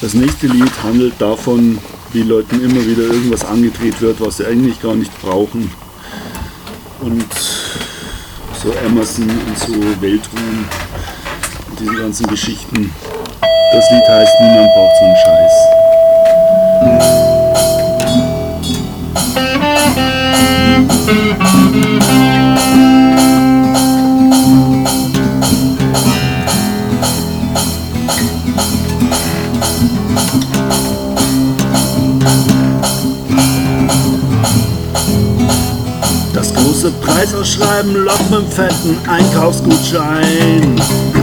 Das nächste Lied handelt davon, wie Leuten immer wieder irgendwas angedreht wird, was sie eigentlich gar nicht brauchen. Und so Emerson und so Weltruhm und diese ganzen Geschichten. Das Lied heißt Niemand braucht so einen Scheiß. Das große Preisausschreiben lockt mit dem fetten Einkaufsgutschein.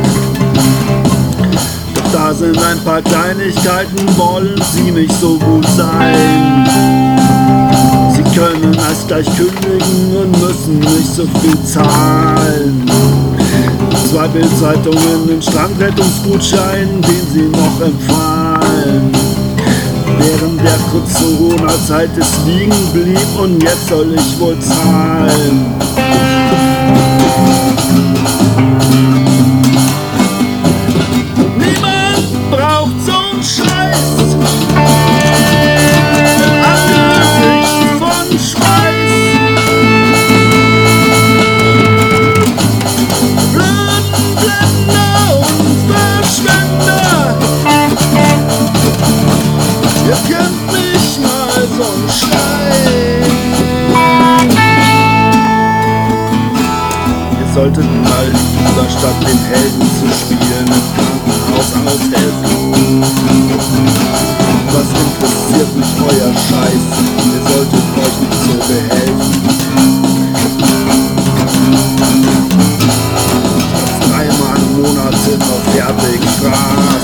Doch da sind ein paar Kleinigkeiten, wollen sie nicht so gut sein. Sie können erst gleich kündigen und müssen nicht so viel zahlen. 2 Bildzeitungen, den Strandrettungsgutschein, den sie noch empfahlen. Während der Kurz-Corona-Zeit es liegen blieb und jetzt soll ich wohl zahlen. Niemand braucht so einen Scheiß, im Angesicht von Schweiß. Blödländer und Verschwender, ihr könnt mich mal so einen Scheiß. Ihr solltet mal lieber statt den Helden zu spielen im Krankenhaus aushelfen. Was interessiert mich euer Scheiß? Ihr solltet euch nicht so behelfen. Jetzt 3-mal im Monat sind wir fertig, Fraß.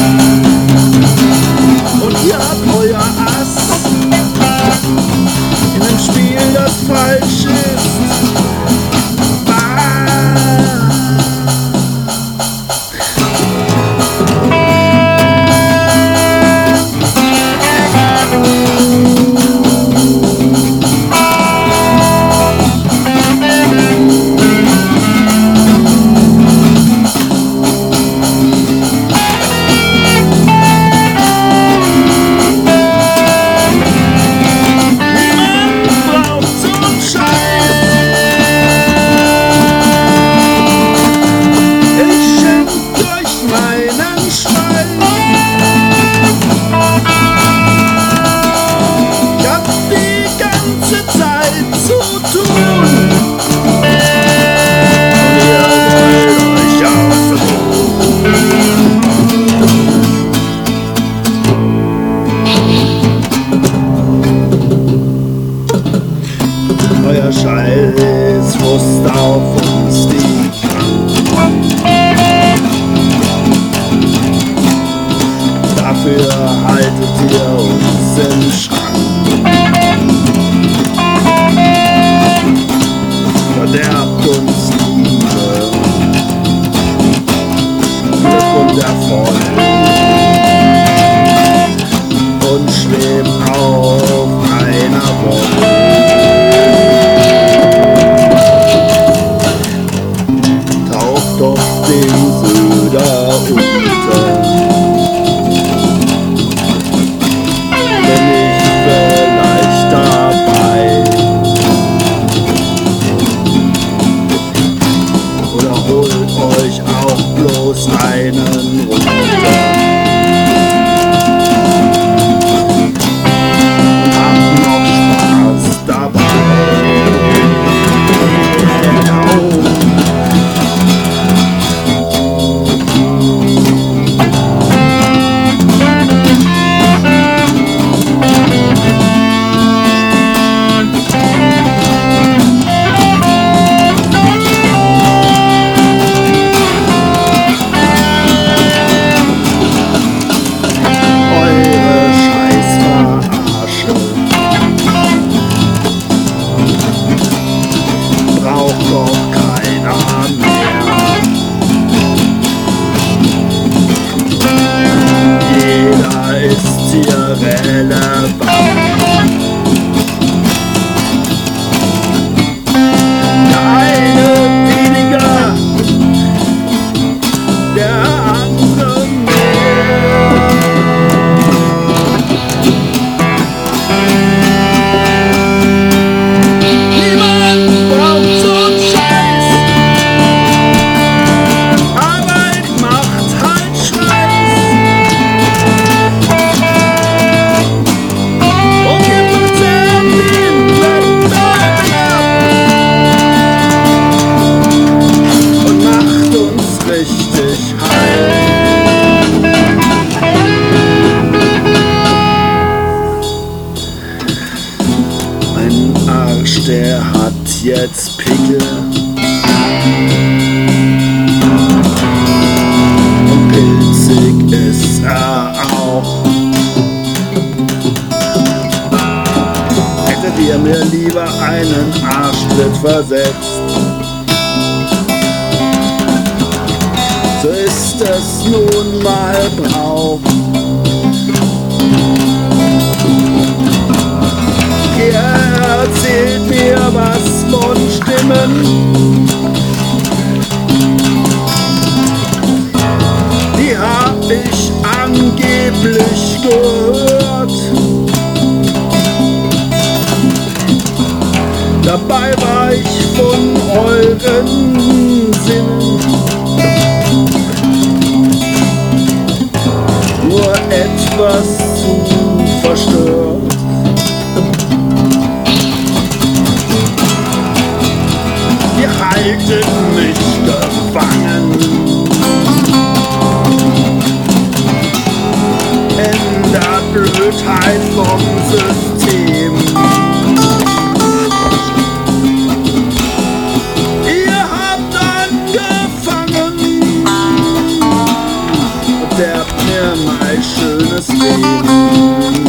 Und ihr habt euer Ass in einem Spiel, das falsch ist. Euer Scheiß frisst auf uns die Kranken. Dafür haltet ihr uns im Schrank. Verderbt uns Liebe, Glück und Erfolg und schwebt auf einer Wolke. Doch den Söder unter, bin ich vielleicht dabei. Oder holt euch auch bloß einen runter. jetzt Pickel. Und pilzig ist er auch. Hättet ihr mir lieber einen Arschtritt versetzt, so ist es nun mal Brauch. Ihr erzählt mir was von Stimmen, die hab ich angeblich gehört. Dabei war ich von euren Sinnen nur etwas zu verstört. Ihr haltet mich gefangen in der Blödheit vom System. Ihr habt angefangen, verderbt mir mein schönes Leben.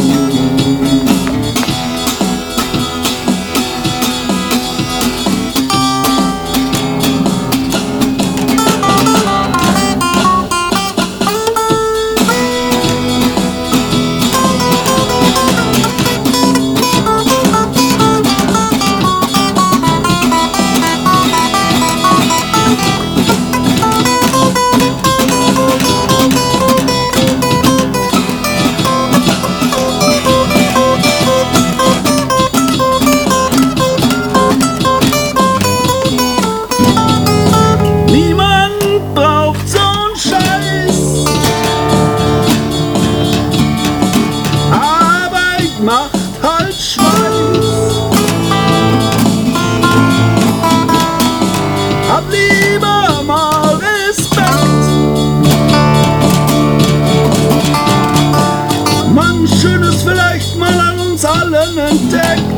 Macht halt Schweiß. Hab lieber mal Respekt. Man Schönes vielleicht mal an uns allen entdeckt.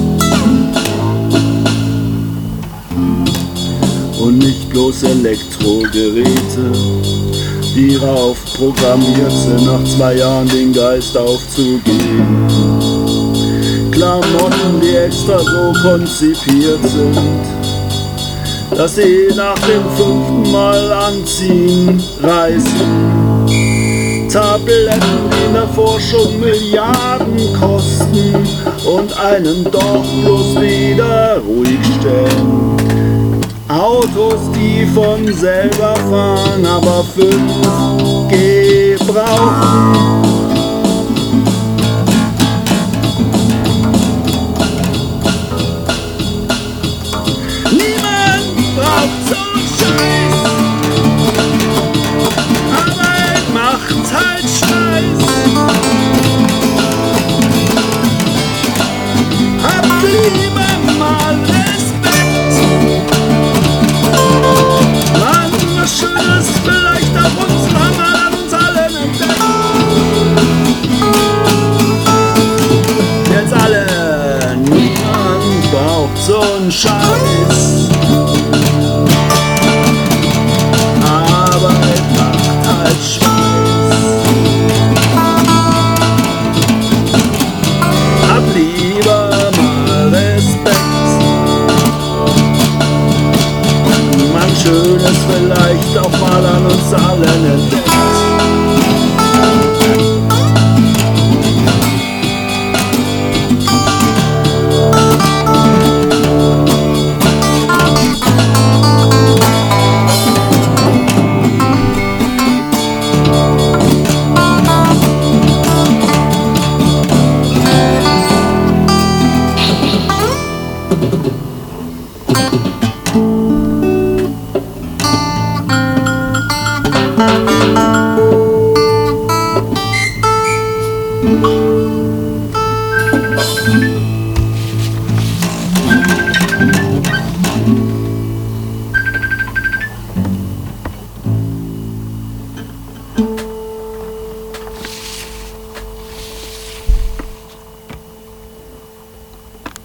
Und nicht bloß Elektrogeräte, die rauf programmiert sind, nach 2 Jahren den Geist aufzugeben. Klamotten, die extra so konzipiert sind, dass sie nach dem 5. Mal anziehen reißen. Tabletten, die in der Forschung Milliarden kosten und einen doch bloß wieder ruhig stellen. Autos, die von selber fahren, aber 5G brauchen.